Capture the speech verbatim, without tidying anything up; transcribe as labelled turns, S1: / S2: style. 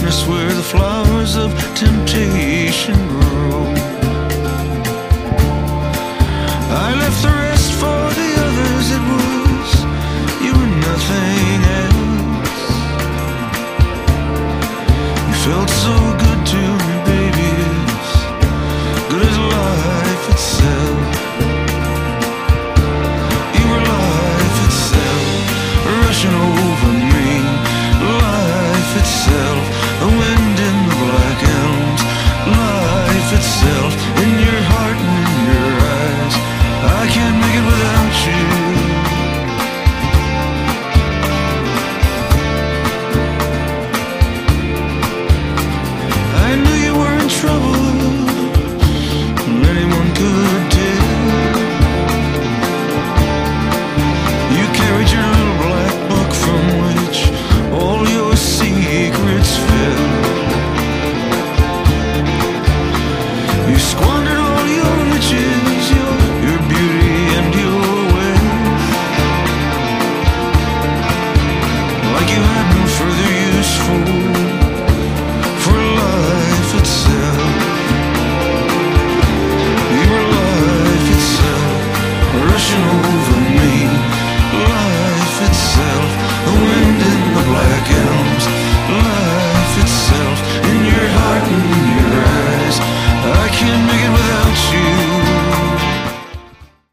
S1: darkness where the flowers of temptation grow. I left the rest for the others, it was you and nothing else. You felt so good to me, baby, as good as life itself. You were life itself, rushing over me, life itself, a wind in the black elms, life itself, in your heart and in your eyes. I can't make it without you. I knew you were in trouble, and anyone could tell. You carried your little black book from which all your secrets fell. You squandered all your riches, your, your beauty and your wealth, like you had no further use for, for life itself. You were life itself, rushing over